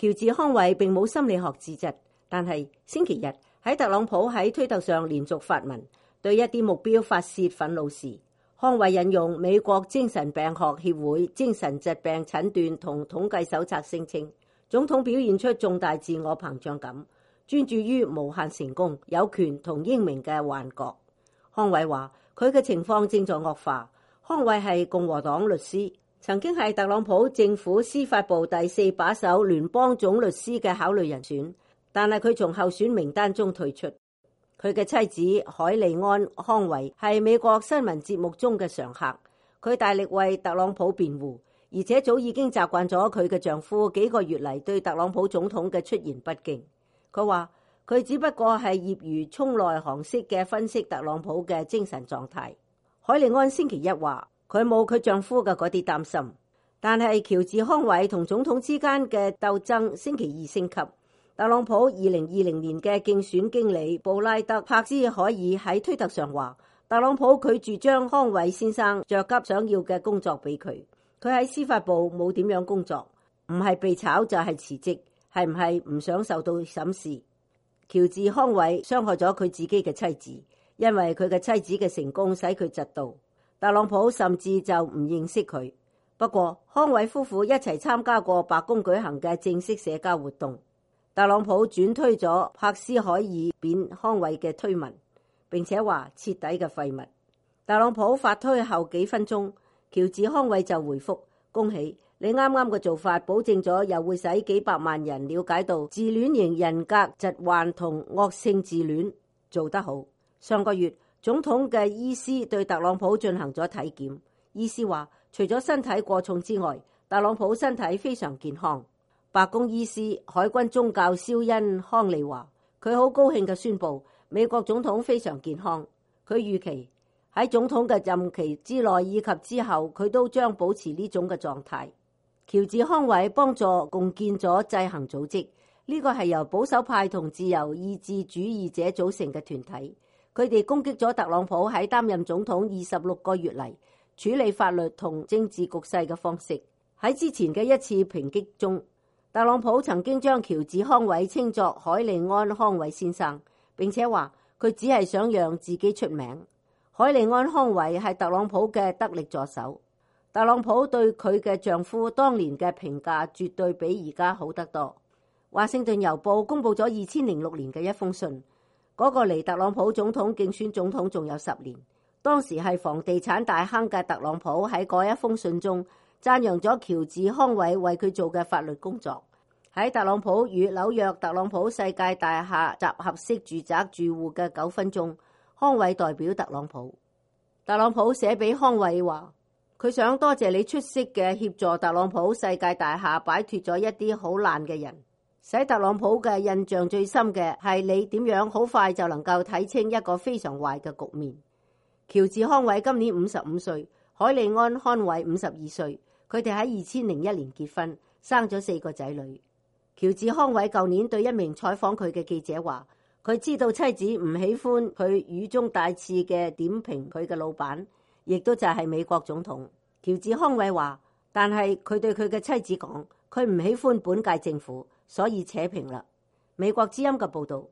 喬治康偉並冇心理學資質，但係星期日喺特朗普喺推特上連續發文，對一啲目標發洩憤怒時，康偉引用美國精神病學協會精神疾病診斷同統計手冊聲稱，總統表現出重大自我膨脹感，專注於無限成功、有權同英明嘅幻覺。康偉話佢嘅情況正在惡化。康偉係共和黨律師，曾經係特朗普政府司法部第4把手聯邦總律師嘅考慮人選，但係佢從候選名單中退出。佢嘅妻子海莉安·康偉係美國新聞節目中嘅常客，佢大力為特朗普辯護，而且早已經習慣咗佢嘅丈夫幾個月嚟對特朗普總統嘅出言不敬。佢話佢只不過係業餘衝內行式嘅分析特朗普嘅精神狀態。海莉安星期一話佢冇佢丈夫嘅嗰啲擔心，但係喬治康偉同總統之間嘅鬥爭星期二升級。特朗普2020年嘅競選經理布拉德·帕斯海爾喺推特上話，特朗普拒絕將康偉先生着急想要嘅工作俾佢。佢喺司法部冇點樣工作，唔係被炒就係辭職，係唔係唔想受到審視？喬治康偉傷害咗佢自己嘅妻子，因為佢嘅妻子嘅成功使佢嫉妒。特朗普甚至就唔認識佢。不過康偉夫婦一齊參加過白宮舉行嘅正式社交活動。特朗普轉推咗帕斯海爾貶康偉嘅推文，並且話徹底嘅廢物。特朗普發推後幾分鐘，喬治康偉就回覆：恭喜你啱啱嘅做法，保證咗又會使幾百萬人了解到自戀型人格疾患同惡性自戀，做得好。上個月總統嘅醫師對特朗普進行咗體檢，醫師話除咗身體過重之外，特朗普身體非常健康。白宮醫師海軍中校肖恩康利話，佢好高興嘅宣布美國總統非常健康。佢預期喺總統嘅任期之內以及之後，佢都將保持呢種嘅狀態。喬治康偉幫助共建咗制衡組織，呢個係由保守派同自由意志主義者組成嘅團體。佢哋攻擊咗特朗普喺擔任總統26個月嚟處理法律同政治局勢嘅方式。喺之前嘅一次抨擊中，特朗普曾經將喬治康偉稱作海莉安·康偉先生，並且話佢只係想讓自己出名。海莉安·康偉係特朗普嘅得力助手。特朗普對佢嘅丈夫當年嘅評價絕對比而家好得多。華盛頓郵報公佈咗2006年嘅一封信，嗰個離特朗普總統競選總統仲有10年。當時係房地產大亨嘅特朗普喺嗰一封信中讚揚咗喬治康偉為佢做嘅法律工作。喺特朗普與紐約特朗普世界大廈集合式住宅住戶嘅9分鐘，康偉代表特朗普。特朗普寫俾康偉話，佢想多謝你出色嘅協助特朗普世界大廈擺脫咗一啲好爛嘅人，使特朗普嘅印象最深嘅係你點樣好快就能夠睇清一個非常壞嘅局面。喬治康偉今年55歲，海莉安·康偉52歲。佢哋喺2001年結婚，生咗4個仔女。喬治康偉舊年對一名採訪佢嘅記者話，佢知道妻子唔喜歡佢語中帶刺嘅點評佢嘅老闆，亦都就係美國總統。喬治康偉話，但係佢對佢嘅妻子講，佢唔喜歡本屆政府，所以扯平啦。美國之音嘅報道。